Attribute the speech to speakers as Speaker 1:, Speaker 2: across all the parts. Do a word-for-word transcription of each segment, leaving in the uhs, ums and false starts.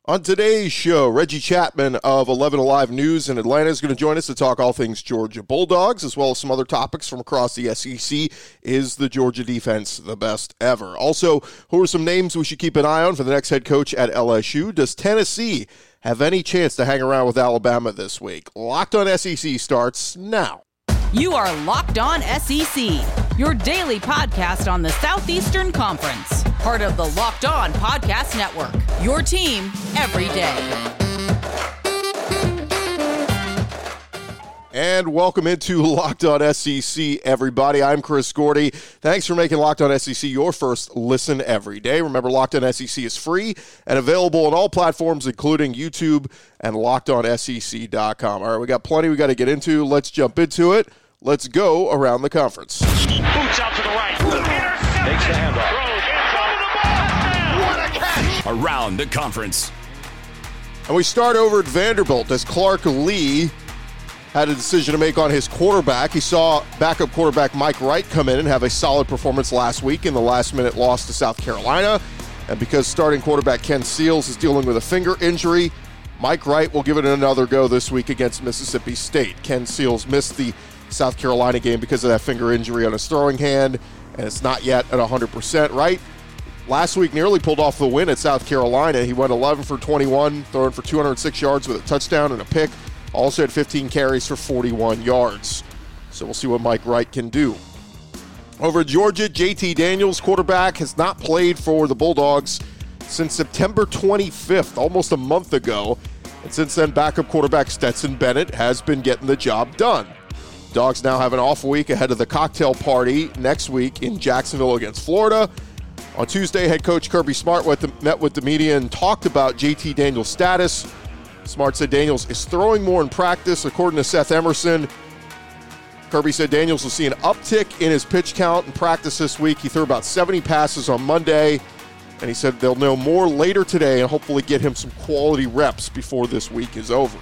Speaker 1: On today's show, Reggie Chapman of eleven Alive News in Atlanta is going to join us to talk all things Georgia Bulldogs, as well as some other topics from across the S E C. Is the Georgia defense the best ever? Also, who are some names we should keep an eye on for the next head coach at L S U? Does Tennessee have any chance to hang around with Alabama this week? Locked on S E C starts now.
Speaker 2: You are Locked On S E C, your daily podcast on the Southeastern Conference. Part of the Locked On Podcast Network, your team every day.
Speaker 1: And welcome into Locked On S E C, everybody. I'm Chris Gordy. Thanks for making Locked On S E C your first listen every day. Remember, Locked On S E C is free and available on all platforms, including YouTube and locked on S E C dot com. All right, we got plenty we got to get into. Let's jump into it. Let's go around the conference.
Speaker 3: Boots out to the right. Intercepted.
Speaker 4: Makes the handoff.
Speaker 3: Throws inside of the ball. What a catch.
Speaker 4: Around the conference.
Speaker 1: And we start over at Vanderbilt as Clark Lee had a decision to make on his quarterback. He saw backup quarterback Mike Wright come in and have a solid performance last week in the last-minute loss to South Carolina. And because starting quarterback Ken Seals is dealing with a finger injury, Mike Wright will give it another go this week against Mississippi State. Ken Seals missed the South Carolina game because of that finger injury on his throwing hand, and it's not yet at one hundred percent. Wright last week nearly pulled off the win at South Carolina. He went eleven for twenty-one, throwing for two hundred six yards with a touchdown and a pick. Also had fifteen carries for forty-one yards. So we'll see what Mike Wright can do. Over at Georgia, J T Daniels, quarterback, has not played for the Bulldogs since September twenty-fifth, almost a month ago. And since then, backup quarterback Stetson Bennett has been getting the job done. Dogs now have an off week ahead of the cocktail party next week in Jacksonville against Florida. On Tuesday, head coach Kirby Smart met with the media and talked about J T Daniels' status. Smart said Daniels is throwing more in practice. According to Seth Emerson, Kirby said Daniels will see an uptick in his pitch count in practice this week. He threw about seventy passes on Monday, and he said they'll know more later today and hopefully get him some quality reps before this week is over.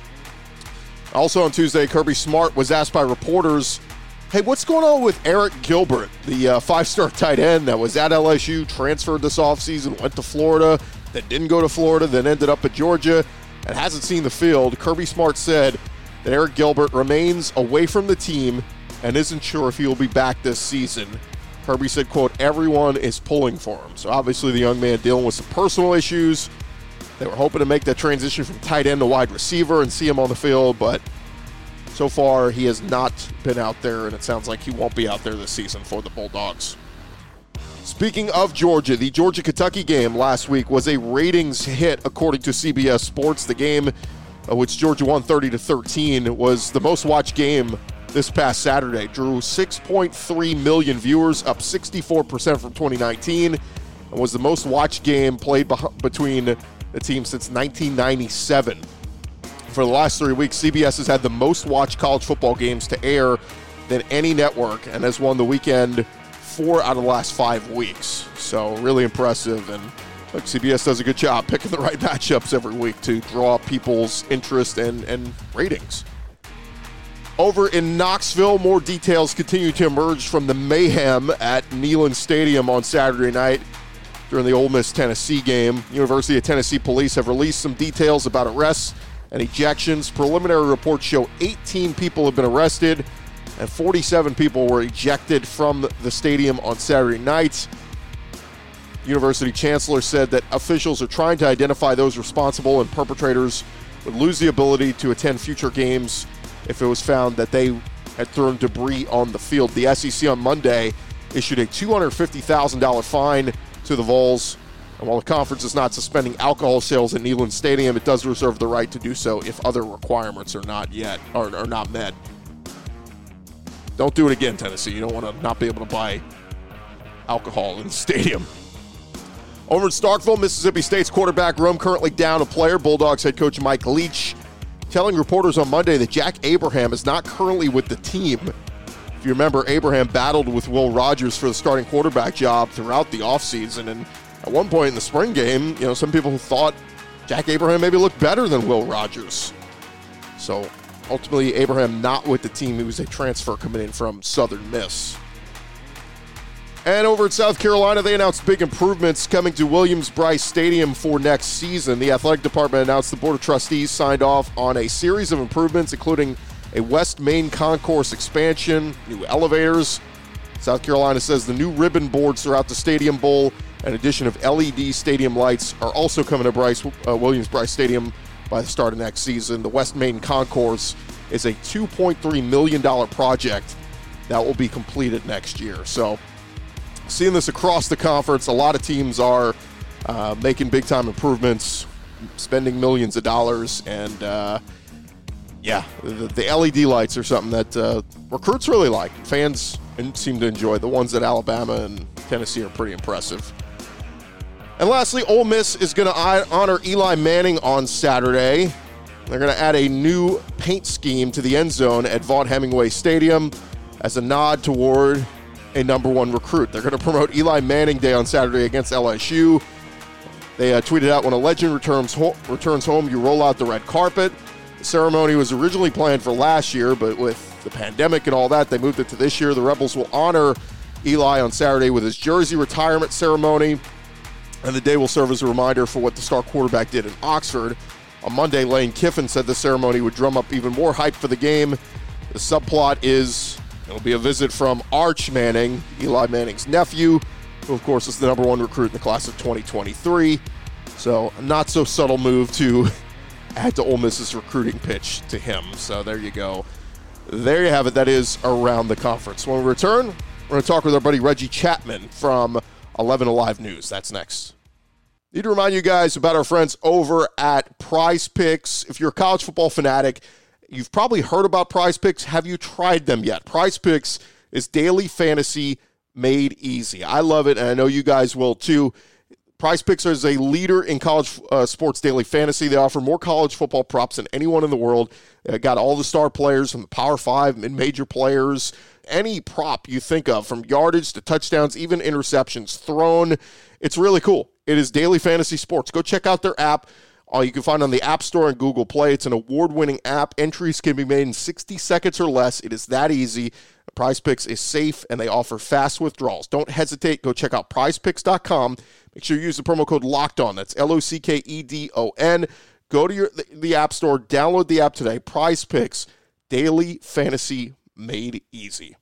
Speaker 1: Also on Tuesday, Kirby Smart was asked by reporters, hey, what's going on with Eric Gilbert, the uh, five-star tight end that was at L S U, transferred this offseason, went to Florida, then didn't go to Florida, then ended up at Georgia, and hasn't seen the field. Kirby Smart said that Eric Gilbert remains away from the team and isn't sure if he will be back this season. Kirby said, quote, everyone is pulling for him. So obviously the young man dealing with some personal issues. They were hoping to make that transition from tight end to wide receiver and see him on the field, but so far he has not been out there, and it sounds like he won't be out there this season for the Bulldogs. Speaking of Georgia, the Georgia-Kentucky game last week was a ratings hit according to C B S Sports. The game, uh, which Georgia won thirty to thirteen, was the most watched game this past Saturday. Drew six point three million viewers, up sixty-four percent from twenty nineteen, and was the most watched game played beh- between the team since nineteen ninety-seven. For the last three weeks, C B S has had the most watched college football games to air than any network and has won the weekend four out of the last five weeks. So really impressive. And look, C B S does a good job picking the right matchups every week to draw people's interest and, and ratings. Over in Knoxville, more details continue to emerge from the mayhem at Neyland Stadium on Saturday night during the Ole Miss Tennessee game. University of Tennessee police have released some details about arrests and ejections. Preliminary reports show eighteen people have been arrested and forty-seven people were ejected from the stadium on Saturday night. University chancellor said that officials are trying to identify those responsible, and perpetrators would lose the ability to attend future games if it was found that they had thrown debris on the field. The S E C on Monday issued a two hundred fifty thousand dollars fine to the Vols. And while the conference is not suspending alcohol sales at Neyland Stadium, it does reserve the right to do so if other requirements are not yet or are not met. Don't do it again, Tennessee. You don't want to not be able to buy alcohol in the stadium. Over in Starkville, Mississippi State's quarterback room currently down a player. Bulldogs head coach Mike Leach telling reporters on Monday that Jack Abraham is not currently with the team. If you remember, Abraham battled with Will Rogers for the starting quarterback job throughout the offseason, and at one point in the spring game, you know, some people thought Jack Abraham maybe looked better than Will Rogers. So ultimately, Abraham not with the team. He was a transfer coming in from Southern Miss. And over in South Carolina, they announced big improvements coming to Williams-Brice Stadium for next season. The athletic department announced the Board of Trustees signed off on a series of improvements, including a West Main concourse expansion, new elevators. South Carolina says the new ribbon boards throughout the Stadium Bowl and addition of L E D stadium lights are also coming to Bryce, uh, Williams-Brice Stadium by the start of next season. The West Main concourse is a two point three million dollars project that will be completed next year. So, seeing this across the conference, a lot of teams are uh, making big-time improvements, spending millions of dollars, and uh, yeah, the, the L E D lights are something that uh, recruits really like. Fans seem to enjoy. The ones at Alabama and Tennessee are pretty impressive. And lastly, Ole Miss is going to honor Eli Manning on Saturday. They're going to add a new paint scheme to the end zone at Vaught Hemingway Stadium as a nod toward a number one recruit. They're going to promote Eli Manning Day on Saturday against L S U. They uh, tweeted out, when a legend returns, ho- returns home, you roll out the red carpet. The ceremony was originally planned for last year, but with the pandemic and all that, they moved it to this year. The Rebels will honor Eli on Saturday with his jersey retirement ceremony, and the day will serve as a reminder for what the star quarterback did in Oxford. On Monday, Lane Kiffin said the ceremony would drum up even more hype for the game. The subplot is it'll be a visit from Arch Manning, Eli Manning's nephew, who, of course, is the number one recruit in the class of twenty twenty-three. So a not-so-subtle move to add to Ole Miss's recruiting pitch to him. So there you go. There you have it. That is around the conference. When we return, we're going to talk with our buddy Reggie Chapman from eleven Alive News. That's next. Need to remind you guys about our friends over at Prize Picks. If you're a college football fanatic, you've probably heard about Prize Picks. Have you tried them yet? Prize Picks is daily fantasy made easy. I love it, and I know you guys will too. Prize Picks is a leader in college uh, sports daily fantasy. They offer more college football props than anyone in the world. They got all the star players from the Power Five, mid-major players, any prop you think of, from yardage to touchdowns, even interceptions thrown. It's really cool. It is daily fantasy sports. Go check out their app. Uh, you can find it on the App Store and Google Play. It's an award-winning app. Entries can be made in sixty seconds or less. It is that easy. Prize Picks is safe, and they offer fast withdrawals. Don't hesitate. Go check out prize picks dot com. Make sure you use the promo code LOCKEDON. That's L O C K E D O N. Go to your the, the App Store. Download the app today. Prize Picks, daily fantasy made easy.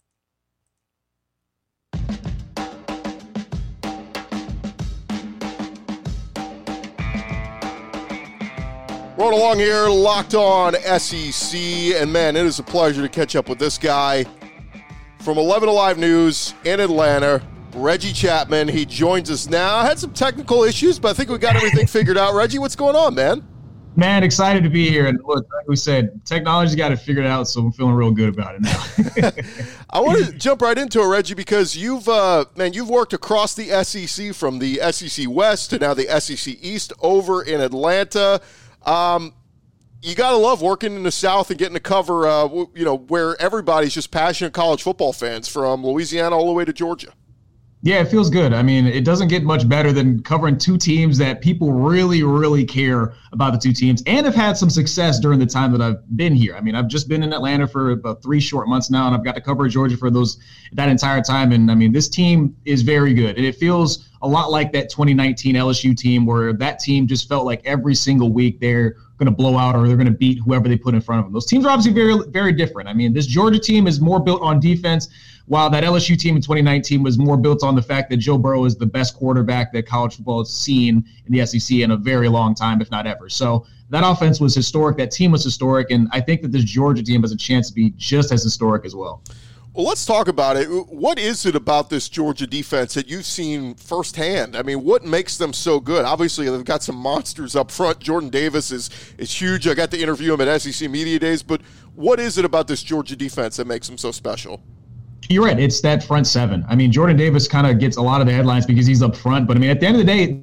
Speaker 1: Rolling along here, Locked On S E C, and man, it is a pleasure to catch up with this guy from eleven Alive News in Atlanta, Reggie Chapman. He joins us now. I had some technical issues, but I think we got everything figured out. Reggie, what's going on, man?
Speaker 4: Man, excited to be here. And look, like we said, technology got it figured out, so I'm feeling real good about it now.
Speaker 1: I want to jump right into it, Reggie, because you've, uh, man, you've worked across the S E C, from the S E C West to now the S E C East over in Atlanta. Um, you got to love working in the South and getting to cover, uh, you know, where everybody's just passionate college football fans, from Louisiana all the way to Georgia.
Speaker 4: Yeah, it feels good. I mean, it doesn't get much better than covering two teams that people really, really care about, the two teams, and have had some success during the time that I've been here. I mean, I've just been in Atlanta for about three short months now, and I've got to cover Georgia for those that entire time. And I mean, this team is very good, and it feels a lot like that twenty nineteen L S U team, where that team just felt like every single week they're going to blow out or they're going to beat whoever they put in front of them. Those teams are obviously very, very different. I mean, this Georgia team is more built on defense, while that L S U team in twenty nineteen was more built on the fact that Joe Burrow is the best quarterback that college football has seen in the S E C in a very long time, if not ever. So that offense was historic. That team was historic. And I think that this Georgia team has a chance to be just as historic as well.
Speaker 1: Well, let's talk about it. What is it about this Georgia defense that you've seen firsthand? I mean, what makes them so good? Obviously, they've got some monsters up front. Jordan Davis is, is huge. I got to interview him at S E C Media Days. But what is it about this Georgia defense that makes them so special?
Speaker 4: You're right. It's that front seven. I mean, Jordan Davis kind of gets a lot of the headlines because he's up front. But, I mean, at the end of the day,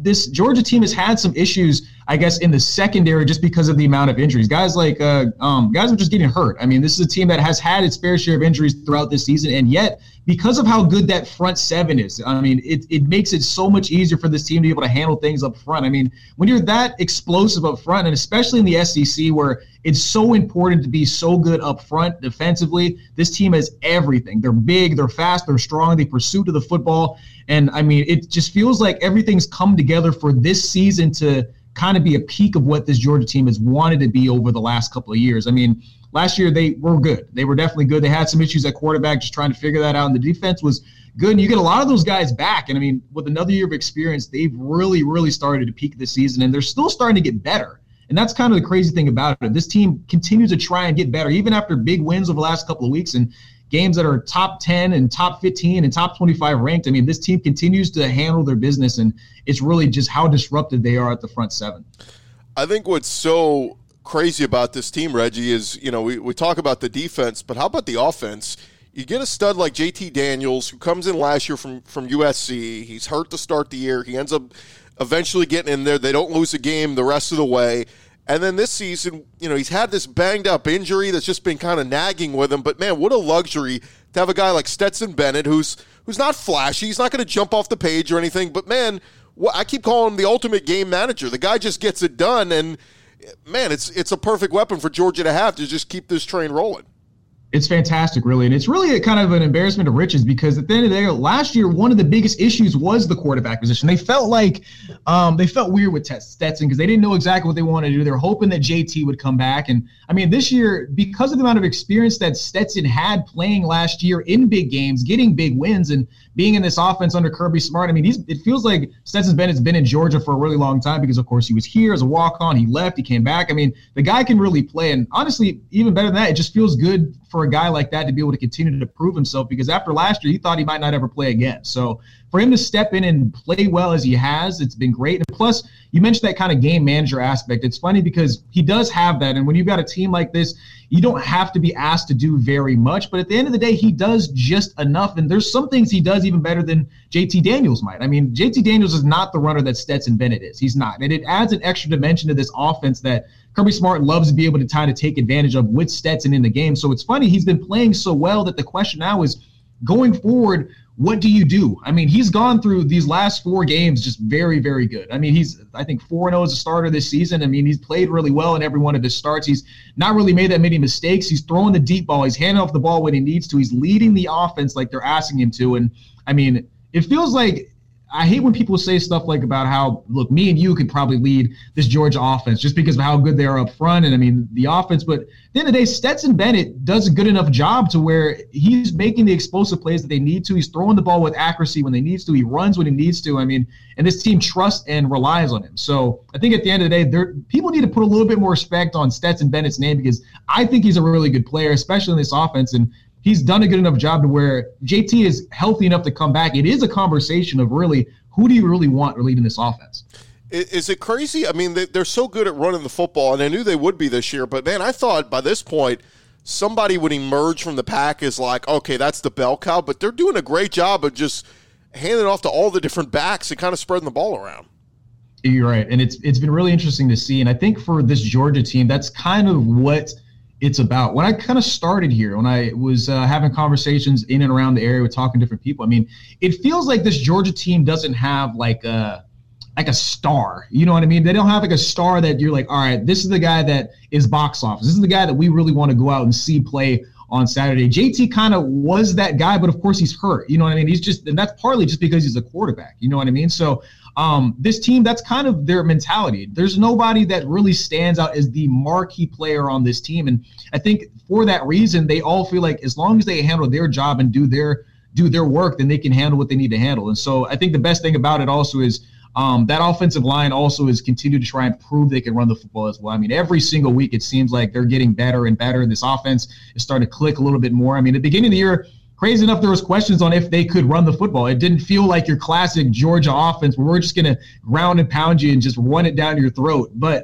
Speaker 4: this Georgia team has had some issues, I guess, in the secondary just because of the amount of injuries. Guys like uh, um, guys are just getting hurt. I mean, this is a team that has had its fair share of injuries throughout this season, and yet because of how good that front seven is, I mean, it it makes it so much easier for this team to be able to handle things up front. I mean, when you're that explosive up front, and especially in the S E C where it's so important to be so good up front defensively, this team has everything. They're big, they're fast, they're strong, they pursue to the football. And, I mean, it just feels like everything's come together for this season to kind of be a peak of what this Georgia team has wanted to be over the last couple of years. I mean, last year they were good. They were definitely good. They had some issues at quarterback, just trying to figure that out. And the defense was good. And you get a lot of those guys back. And, I mean, with another year of experience, they've really, really started to peak this season. And they're still starting to get better. And that's kind of the crazy thing about it. This team continues to try and get better, even after big wins over the last couple of weeks and games that are top ten and top fifteen and top twenty-five ranked. I mean, this team continues to handle their business, and it's really just how disruptive they are at the front seven.
Speaker 1: I think what's so crazy about this team, Reggie, is, you know, we, we talk about the defense, but how about the offense? You get a stud like J T Daniels, who comes in last year from, from U S C. He's hurt to start the year. He ends up eventually getting in there. They don't lose a game the rest of the way. And then this season, you know, he's had this banged-up injury that's just been kind of nagging with him. But, man, what a luxury to have a guy like Stetson Bennett who's who's not flashy. He's not going to jump off the page or anything. But, man, I keep calling him the ultimate game manager. The guy just gets it done. And, man, it's it's a perfect weapon for Georgia to have to just keep this train rolling.
Speaker 4: It's fantastic, really. And it's really a kind of an embarrassment of riches because at the end of the day, last year, one of the biggest issues was the quarterback position. They felt like um, they felt weird with Stetson because they didn't know exactly what they wanted to do. They were hoping that J T would come back. And, I mean, this year, because of the amount of experience that Stetson had playing last year in big games, getting big wins, and being in this offense under Kirby Smart, I mean, he's, it feels like Stetson Bennett's been in Georgia for a really long time because, of course, he was here as a walk-on. He left. He came back. I mean, the guy can really play. And, honestly, even better than that, it just feels good for a guy like that to be able to continue to prove himself because after last year, he thought he might not ever play again. So for him to step in and play well as he has, it's been great. And plus, you mentioned that kind of game manager aspect. It's funny because he does have that. And when you've got a team like this, you don't have to be asked to do very much. But at the end of the day, he does just enough. And there's some things he does even better than J T Daniels might. I mean, J T Daniels is not the runner that Stetson Bennett is. He's not. And it adds an extra dimension to this offense that Kirby Smart loves to be able to kind of take advantage of with Stetson in the game. So it's funny, he's been playing so well that the question now is, going forward, what do you do? I mean, he's gone through these last four games just very, very good. I mean, he's, I think, four and oh as a starter this season. I mean, he's played really well in every one of his starts. He's not really made that many mistakes. He's throwing the deep ball. He's handing off the ball when he needs to. He's leading the offense like they're asking him to. And, I mean, it feels like I hate when people say stuff like about how, look, me and you could probably lead this Georgia offense just because of how good they are up front and, I mean, the offense. But at the end of the day, Stetson Bennett does a good enough job to where he's making the explosive plays that they need to. He's throwing the ball with accuracy when they needs to. He runs when he needs to. I mean, and this team trusts and relies on him. So I think at the end of the day, there people need to put a little bit more respect on Stetson Bennett's name because I think he's a really good player, especially in this offense. And he's done a good enough job to where J T is healthy enough to come back. It is a conversation of really, who do you really want leading this offense?
Speaker 1: Is it crazy? I mean, they're so good at running the football, and I knew they would be this year. But, man, I thought by this point somebody would emerge from the pack as like, okay, that's the bell cow. But they're doing a great job of just handing off to all the different backs and kind of spreading the ball around.
Speaker 4: You're right, and it's it's been really interesting to see. And I think for this Georgia team, that's kind of what it's about. When I kind of started here, when I was uh, having conversations in and around the area with talking to different people, I mean, it feels like this Georgia team doesn't have like a like a star. You know what I mean? They don't have like a star that you're like, all right, this is the guy that is box office. This is the guy that we really want to go out and see play on Saturday. J T kind of was that guy, but of course he's hurt. You know what I mean? He's just, and that's partly just because he's a quarterback. You know what I mean? So um, this team, that's kind of their mentality. There's nobody that really stands out as the marquee player on this team. And I think for that reason, they all feel like as long as they handle their job and do their do their work, then they can handle what they need to handle. And so I think the best thing about it also is um, that offensive line also is continue to try and prove they can run the football as well. I mean, every single week it seems like they're getting better and better. This offense is starting to click a little bit more. I mean, at the beginning of the year, crazy enough, there was questions on if they could run the football. It didn't feel like your classic Georgia offense where we're just going to ground and pound you and just run it down your throat. But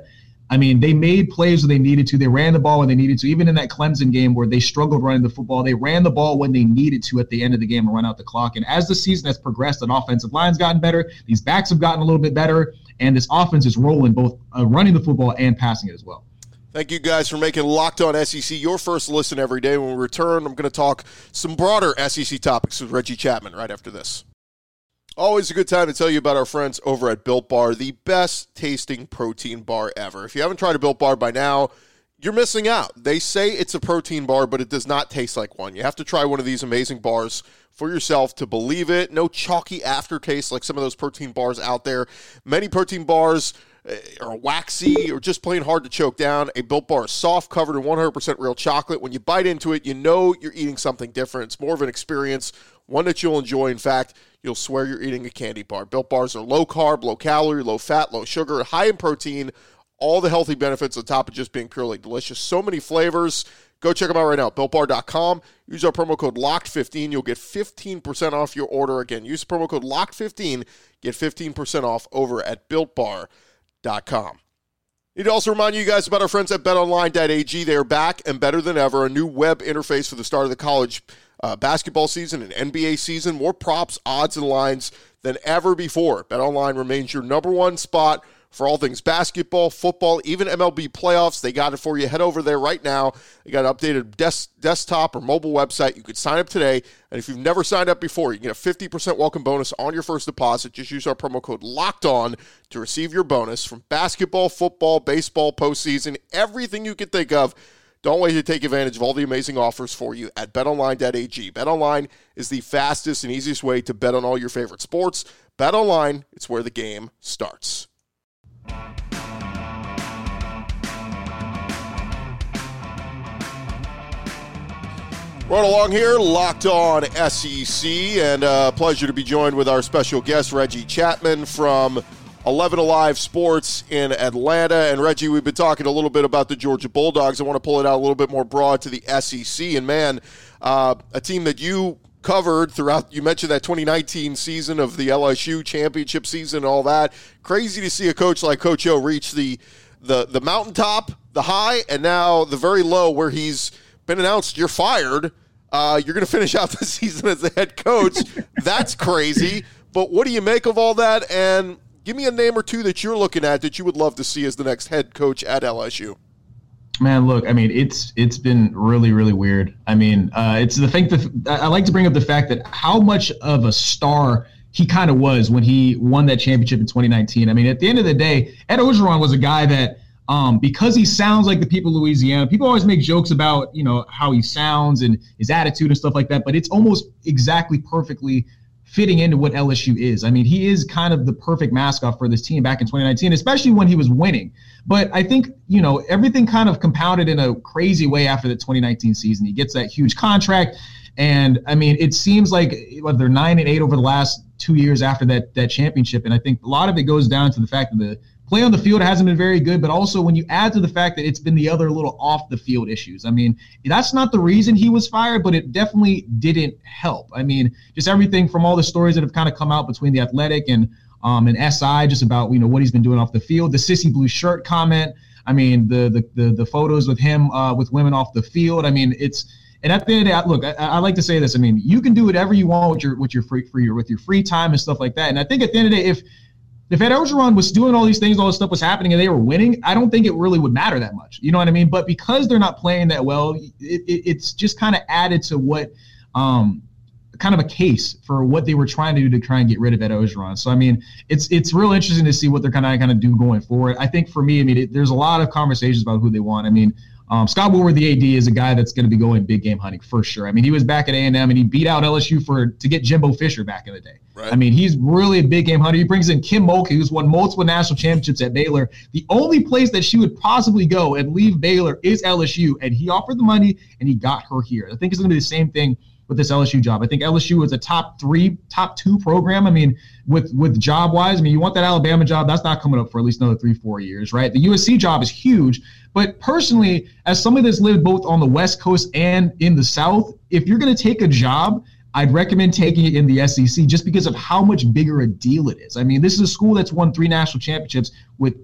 Speaker 4: I mean, they made plays when they needed to. They ran the ball when they needed to. Even in that Clemson game where they struggled running the football, they ran the ball when they needed to at the end of the game and run out the clock. And as the season has progressed, an offensive line's gotten better. These backs have gotten a little bit better. And this offense is rolling, both uh, running the football and passing it as well.
Speaker 1: Thank you guys for making Locked On S E C your first listen every day. When we return, I'm going to talk some broader S E C topics with Reggie Chapman right after this. Always a good time to tell you about our friends over at Built Bar, the best tasting protein bar ever. If you haven't tried a Built Bar by now, you're missing out. They say it's a protein bar, but it does not taste like one. You have to try one of these amazing bars for yourself to believe it. No chalky aftertaste like some of those protein bars out there. Many protein bars are waxy or just plain hard to choke down. A Built Bar is soft, covered in one hundred percent real chocolate. When you bite into it, you know you're eating something different. It's more of an experience, one that you'll enjoy. In fact, you'll swear you're eating a candy bar. Built Bars are low carb, low calorie, low fat, low sugar, high in protein, all the healthy benefits on top of just being purely delicious. So many flavors. Go check them out right now, built bar dot com. Use our promo code locked fifteen. You'll get fifteen percent off your order. Again, use the promo code locked fifteen. Get fifteen percent off over at built bar dot com. Need to also remind you guys about our friends at bet online dot a g. They are back and better than ever. A new web interface for the start of the college uh, basketball season and N B A season. More props, odds, and lines than ever before. BetOnline remains your number one spot for all things basketball, football, even M L B playoffs. They got it for you. Head over there right now. They got an updated des- desktop or mobile website. You could sign up today. And if you've never signed up before, you can get a fifty percent welcome bonus on your first deposit. Just use our promo code LOCKEDON to receive your bonus from basketball, football, baseball, postseason, everything you can think of. Don't wait to take advantage of all the amazing offers for you at bet online dot a g. BetOnline is the fastest and easiest way to bet on all your favorite sports. BetOnline, it's where the game starts. Right along here, Locked On S E C, and a uh, pleasure to be joined with our special guest, Reggie Chapman from eleven Alive Sports in Atlanta. And Reggie, we've been talking a little bit about the Georgia Bulldogs. I want to pull it out a little bit more broad to the S E C. And man, uh, a team that you covered throughout, you mentioned that twenty nineteen season of the L S U championship season and all that. Crazy to see a coach like Coach O reach the the the mountaintop, the high, and now the very low where he's been announced you're fired. Uh, you're going to finish out the season as the head coach. That's crazy. But what do you make of all that? And give me a name or two that you're looking at that you would love to see as the next head coach at L S U.
Speaker 4: Man, look, I mean, it's it's been really, really weird. I mean, uh, it's the thing that I like to bring up the fact that how much of a star he kind of was when he won that championship in twenty nineteen. I mean, at the end of the day, Ed Orgeron was a guy that, um, because he sounds like the people of Louisiana, people always make jokes about, you know, how he sounds and his attitude and stuff like that, but it's almost exactly perfectly fitting into what L S U is. I mean, he is kind of the perfect mascot for this team back in twenty nineteen, especially when he was winning. But I think, you know, everything kind of compounded in a crazy way after the twenty nineteen season. He gets that huge contract. And, I mean, it seems like what, they're nine and eight over the last two years after that that championship. And I think a lot of it goes down to the fact that the play on the field hasn't been very good, but also when you add to the fact that it's been the other little off-the-field issues. I mean, that's not the reason he was fired, but it definitely didn't help. I mean, just everything from all the stories that have kind of come out between The Athletic and um, and S I just about, you know, what he's been doing off the field. The sissy blue shirt comment. I mean, the the the, the photos with him uh, with women off the field. I mean, it's and at the end of the day, look, I, I like to say this. I mean, you can do whatever you want with your with your free for your with your free time and stuff like that. And I think at the end of the day, if If Ed Orgeron was doing all these things, all this stuff was happening, and they were winning, I don't think it really would matter that much. You know what I mean? But because they're not playing that well, it, it, it's just kind of added to what um, kind of a case for what they were trying to do to try and get rid of Ed Orgeron. So, I mean, it's it's real interesting to see what they're kind of kind of do going forward. I think for me, I mean, it, there's a lot of conversations about who they want. I mean, Um, Scott Woodward, the A D, is a guy that's going to be going big game hunting for sure. I mean, he was back at A and M and he beat out L S U for to get Jimbo Fisher back in the day. Right. I mean, he's really a big game hunter. He brings in Kim Mulkey, who's won multiple national championships at Baylor. The only place that she would possibly go and leave Baylor is L S U, and he offered the money and he got her here. I think it's going to be the same thing with this L S U job. I think L S U is a top three, top two program. I mean, with with job wise, I mean, you want that Alabama job, that's not coming up for at least another three, four years, right? The U S C job is huge. But personally, as somebody that's lived both on the West Coast and in the South, if you're going to take a job, I'd recommend taking it in the S E C just because of how much bigger a deal it is. I mean, this is a school that's won three national championships with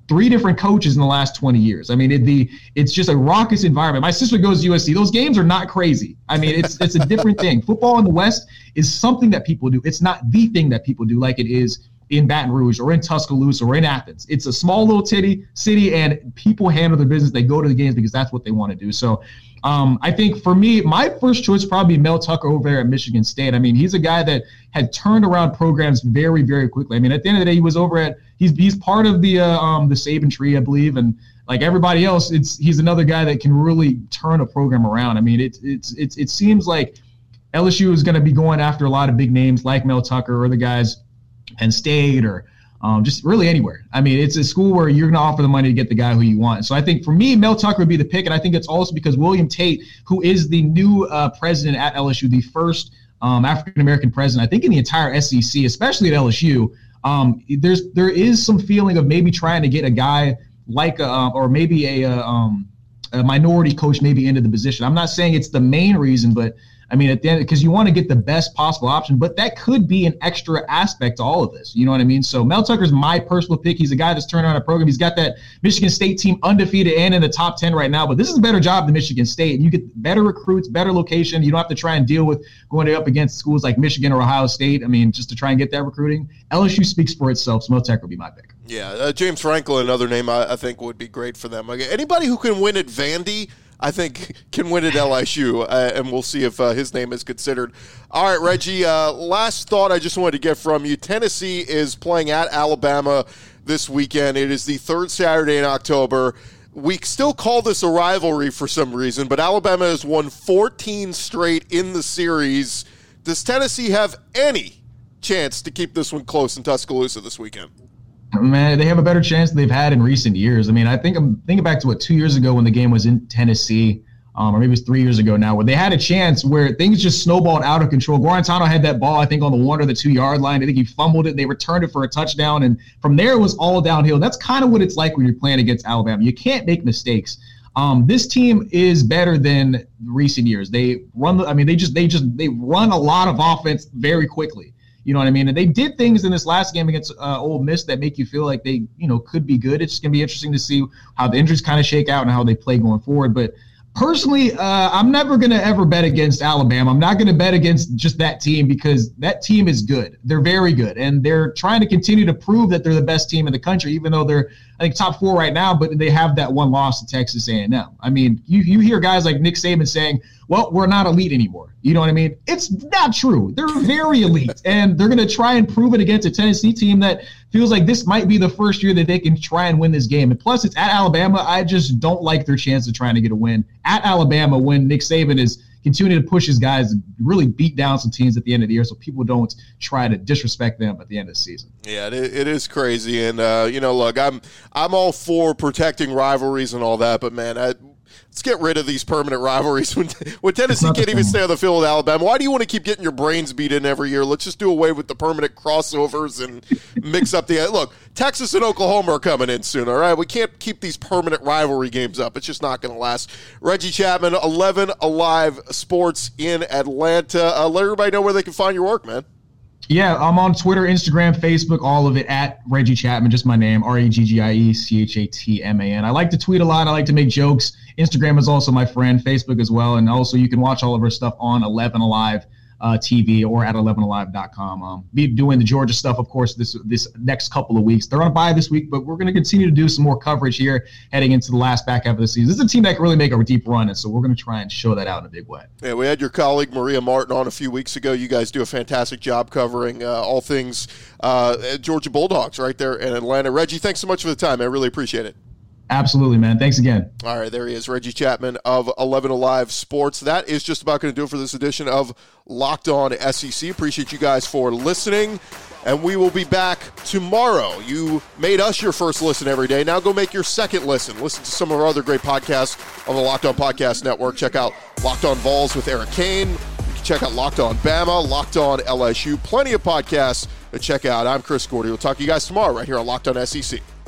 Speaker 4: three different coaches in the last twenty years. I mean, it, the it's just a raucous environment. My sister goes to U S C. Those games are not crazy. I mean, it's it's a different thing. Football in the West is something that people do. It's not the thing that people do like it is in Baton Rouge or in Tuscaloosa or in Athens. It's a small little titty city, and people handle their business. They go to the games because that's what they want to do. So um, I think for me, my first choice would probably be Mel Tucker over there at Michigan State. I mean, he's a guy that had turned around programs very, very quickly. I mean, at the end of the day, he was over at he's he's part of the uh, um, the Saban tree, I believe, and like everybody else, it's he's another guy that can really turn a program around. I mean, it's it's it's it seems like L S U is going to be going after a lot of big names like Mel Tucker or the guys Penn State or um, just really anywhere. I mean, it's a school where you're going to offer the money to get the guy who you want. So I think for me, Mel Tucker would be the pick, and I think it's also because William Tate, who is the new uh, president at L S U, the first um, African-American president, I think in the entire S E C, especially at L S U, um, there's there is some feeling of maybe trying to get a guy like a, uh, or maybe a, uh, um, a minority coach maybe into the position. I'm not saying it's the main reason, but I mean, at the end, because you want to get the best possible option, but that could be an extra aspect to all of this. You know what I mean? So Mel Tucker's my personal pick. He's a guy that's turned around a program. He's got that Michigan State team undefeated and in the top ten right now, but this is a better job than Michigan State. And you get better recruits, better location. You don't have to try and deal with going up against schools like Michigan or Ohio State. I mean, just to try and get that recruiting. L S U speaks for itself, so Mel Tucker would be my pick.
Speaker 1: Yeah, uh, James Franklin, another name I, I think would be great for them. Like, anybody who can win at Vandy, I think, can win at L S U, uh, and we'll see if uh, his name is considered. All right, Reggie, uh, last thought I just wanted to get from you. Tennessee is playing at Alabama this weekend. It is the third Saturday in October. We still call this a rivalry for some reason, but Alabama has won fourteen straight in the series. Does Tennessee have any chance to keep this one close in Tuscaloosa this weekend?
Speaker 4: Man, they have a better chance than they've had in recent years. I mean, I think I'm thinking back to what two years ago when the game was in Tennessee, um, or maybe it was three years ago now, where they had a chance where things just snowballed out of control. Guarantano had that ball, I think, on the one or the two-yard line. I think he fumbled it. They returned it for a touchdown, and from there it was all downhill. That's kind of what it's like when you're playing against Alabama. You can't make mistakes. Um, this team is better than recent years. They run. The, I mean, they just they just they run a lot of offense very quickly. You know what I mean? And they did things in this last game against uh, Ole Miss that make you feel like they, you know, could be good. It's just going to be interesting to see how the injuries kind of shake out and how they play going forward. But personally, uh, I'm never going to ever bet against Alabama. I'm not going to bet against just that team because that team is good. They're very good. And they're trying to continue to prove that they're the best team in the country, even though they're, I think, top four right now, but they have that one loss to Texas A and M. I mean, you, you hear guys like Nick Saban saying, well, we're not elite anymore. You know what I mean? It's not true. They're very elite, and they're going to try and prove it against a Tennessee team that feels like this might be the first year that they can try and win this game. And plus, it's at Alabama. I just don't like their chance of trying to get a win at Alabama when Nick Saban is continuing to push his guys and really beat down some teams at the end of the year so people don't try to disrespect them at the end of the season.
Speaker 1: Yeah, it, it is crazy. And, uh, you know, look, I'm I'm all for protecting rivalries and all that, but, man, I – let's get rid of these permanent rivalries. When, when Tennessee can't even stay on the field with Alabama, why do you want to keep getting your brains beat in every year? Let's just do away with the permanent crossovers and mix up the – look, Texas and Oklahoma are coming in soon, all right? We can't keep these permanent rivalry games up. It's just not going to last. Reggie Chapman, eleven Alive Sports in Atlanta. Uh, let everybody know where they can find your work, man.
Speaker 4: Yeah, I'm on Twitter, Instagram, Facebook, all of it, at Reggie Chapman, just my name, R E G G I E C H A T M A N. I like to tweet a lot. I like to make jokes. Instagram is also my friend, Facebook as well. And also you can watch all of our stuff on eleven Alive uh, T V or at eleven alive dot com. Um, be doing the Georgia stuff, of course, this this next couple of weeks. They're on a bye this week, but we're going to continue to do some more coverage here heading into the last back half of the season. This is a team that can really make a deep run, and so we're going to try and show that out in a big way.
Speaker 1: Yeah, we had your colleague Maria Martin on a few weeks ago. You guys do a fantastic job covering uh, all things uh, Georgia Bulldogs right there in Atlanta. Reggie, thanks so much for the time. I really appreciate it.
Speaker 4: Absolutely, man. Thanks again.
Speaker 1: All right, there he is, Reggie Chapman of eleven Alive Sports. That is just about going to do it for this edition of Locked On S E C. Appreciate you guys for listening, and we will be back tomorrow. You made us your first listen every day. Now go make your second listen. Listen to some of our other great podcasts on the Locked On Podcast Network. Check out Locked On Vols with Eric Kane. You can check out Locked On Bama, Locked On L S U. Plenty of podcasts to check out. I'm Chris Gordy. We'll talk to you guys tomorrow right here on Locked On S E C.